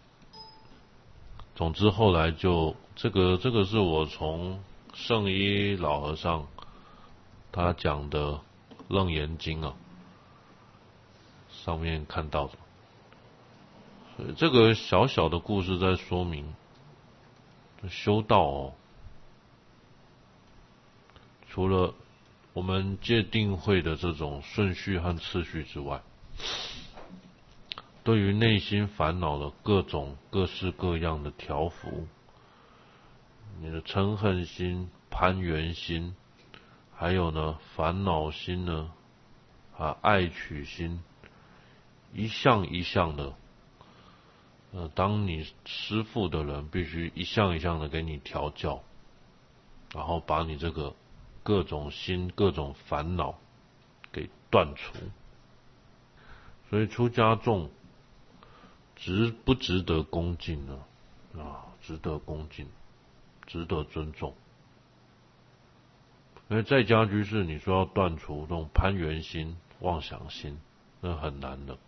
总之后来就这个这个是我从圣一老和尚他讲的《楞严经》啊上面看到的，所以这个小小的故事在说明修道哦，除了我们戒定慧的这种顺序和次序之外，对于内心烦恼的各种各式各样的调伏，你的嗔恨心、攀缘心，还有呢烦恼心呢，啊爱取心，一项一项的，呃，当你师父的人必须一项一项的给你调教， 然后把你这个各种心、各种烦恼给断除。所以出家众值不值得恭敬呢？啊，值得恭敬，值得尊重。因为在家居士，你说要断除这种攀缘心、妄想心，那很难的。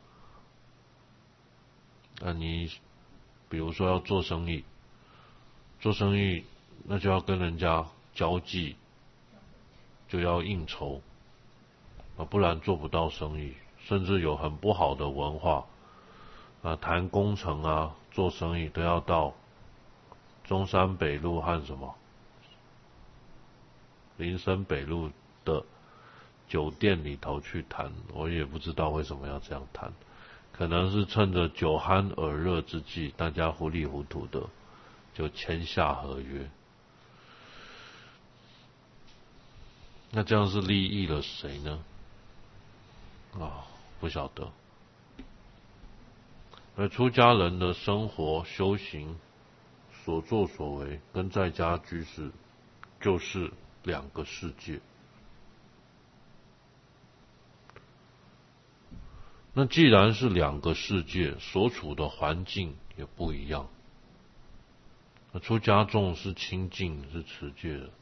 那你比如说要做生意，做生意那就要跟人家交际，就要应酬，啊，不然做不到生意。甚至有很不好的文化，啊，谈工程啊，做生意都要到中山北路和什么林森北路的酒店里头去谈。我也不知道为什么要这样谈，可能是趁着酒酣耳热之际，大家糊里糊涂的就签下合约。那这样是利益了谁呢？啊，不晓得。而出家人的生活修行所作所为跟在家居士就是两个世界。那既然是两个世界，所处的环境也不一样。那出家众是清净是持戒的，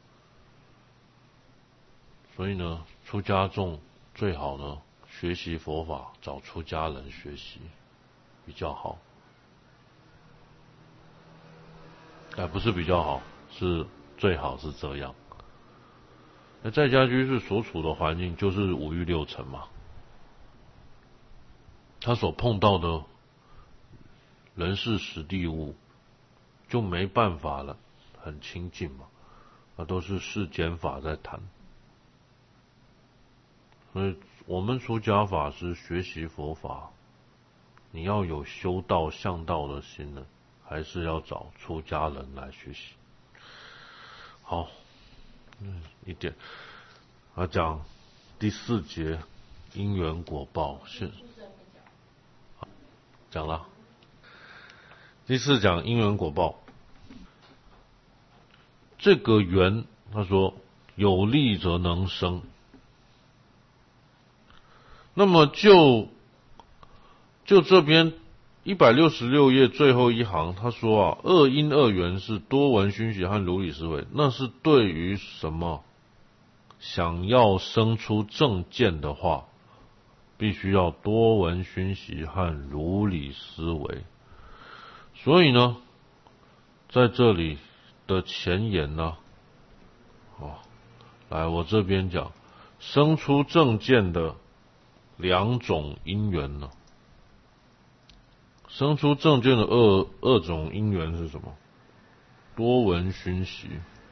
所以呢，出家众最好呢学习佛法，找出家人学习比较好。哎，不是比较好，是最好是这样。那在家居士所处的环境就是五欲六尘嘛，他所碰到的人事时地物就没办法了，很清净嘛，那都是世间法在谈。所以我们出家法师学习佛法，你要有修道向道的心呢，还是要找出家人来学习。好，嗯，一点啊，讲第四节因缘果报是讲了。第四讲因缘果报，这个缘，他说有利则能生。那么就就这边一百六十六页最后一行，他说啊，恶因恶缘是多闻熏习和如理思维，那是对于什么想要生出正见的话，必须要多闻熏习和如理思维。所以呢，在这里的前言呢，哦，来我这边讲，生出正见的两种因缘呢，生出正见的二二种因缘是什么？多闻熏习，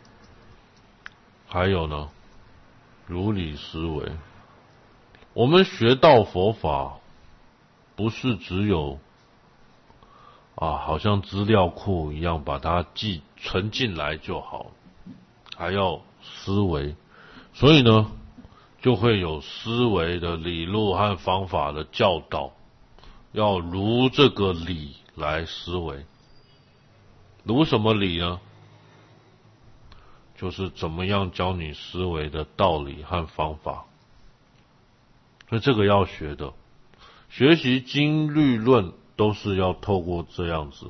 还有呢，如理思维。我们学到佛法，不是只有啊，好像资料库一样把它记存进来就好，还要思维。所以呢，就会有思维的理路和方法的教导，要如这个理来思维。如什么理呢？就是怎么样教你思维的道理和方法。所以这个要学的，学习经律论都是要透过这样子。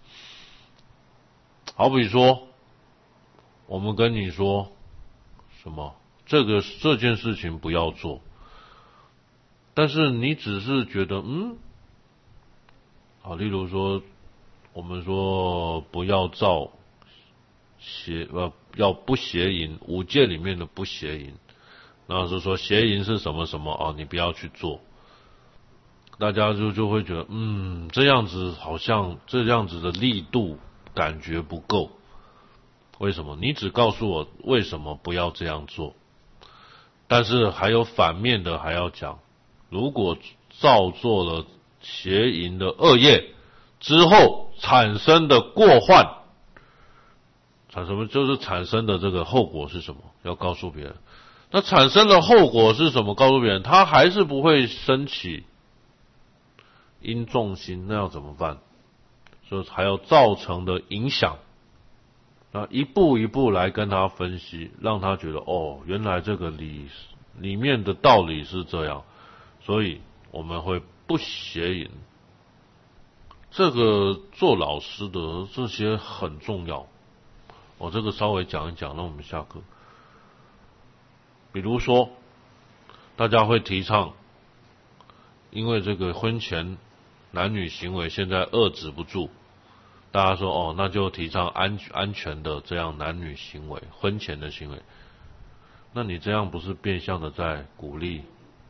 好比说，我们跟你说什么，这个这件事情不要做，但是你只是觉得嗯，好，例如说，我们说不要造邪呃，要不邪淫，五戒里面的不邪淫，那是说邪淫是什么什么哦，你不要去做。大家就就会觉得，嗯，这样子好像这样子的力度感觉不够。为什么？你只告诉我为什么不要这样做，但是还有反面的还要讲，如果造作了邪淫的恶业之后产生的过患，产什么就是产生的这个后果是什么？要告诉别人。那产生的后果是什么？告诉别人，他还是不会升起因重心，那要怎么办？所以还有造成的影响， 啊，一步一步来跟他分析，让他觉得哦，原来这个里里面的道理是这样，所以我们会不邪淫。这个做老师的这些很重要，我这个稍微讲一讲，让我们下课。比如说，大家会提倡，因为这个婚前男女行为现在遏制不住。大家说哦，那就提倡安安全的这样男女行为，婚前的行为。那你这样不是变相的在鼓励？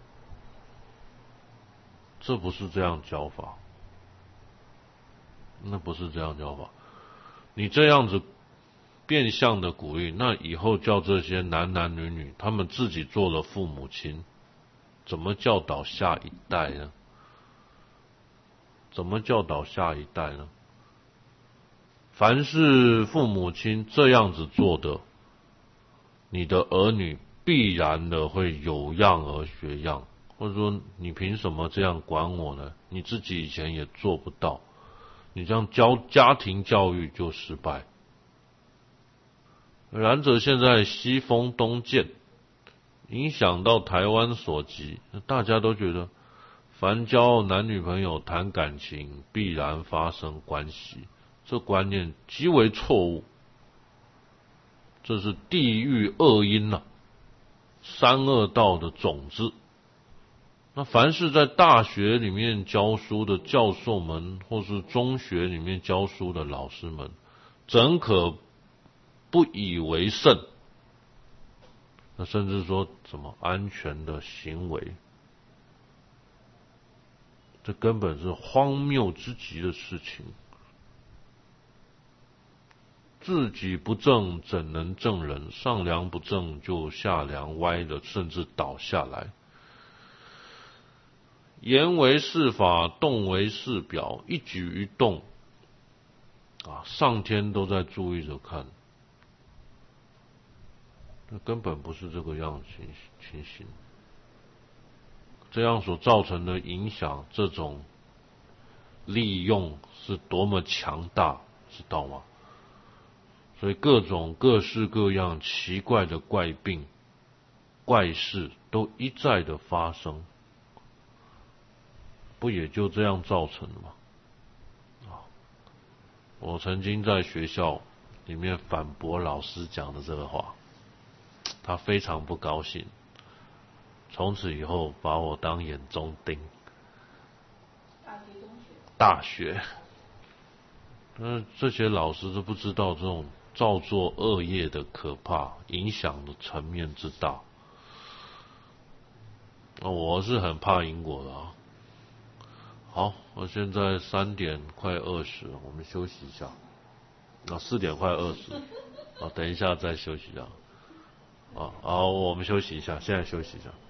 这不是这样教法，那不是这样教法。你这样子变相的鼓励，那以后叫这些男男女女，他们自己做了父母亲，怎么教导下一代呢？怎么教导下一代呢？凡是父母亲这样子做的，你的儿女必然的会有样而学样，或者说你凭什么这样管我呢？你自己以前也做不到，你这样教家庭教育就失败。然则现在西风东渐，影响到台湾所及，大家都觉得凡交男女朋友谈感情必然发生关系，这观念极为错误，这是地狱恶因啊，三恶道的种子。那凡是在大学里面教书的教授们，或是中学里面教书的老师们，怎可不以为甚？那甚至说什么安全的行为，这根本是荒谬之极的事情。自己不正怎能正人？上梁不正就下梁歪了，甚至倒下来。言为是法，动为是表，一举一动啊，上天都在注意着看。那根本不是这个样情情形，这样所造成的影响，这种利用是多么强大，知道吗？所以各种各式各样奇怪的怪病、怪事都一再的发生，不也就这样造成的吗？啊，我曾经在学校里面反驳老师讲的这个话，他非常不高兴，从此以后把我当眼中钉。 大学、中学、 大学，那这些老师都不知道这种造作恶业的可怕，影响的层面之大。我是很怕因果的啊。好，我现在三点快二十，我们休息一下。啊，四点快二十，啊，等一下再休息一下。啊，好，我们休息一下，现在休息一下。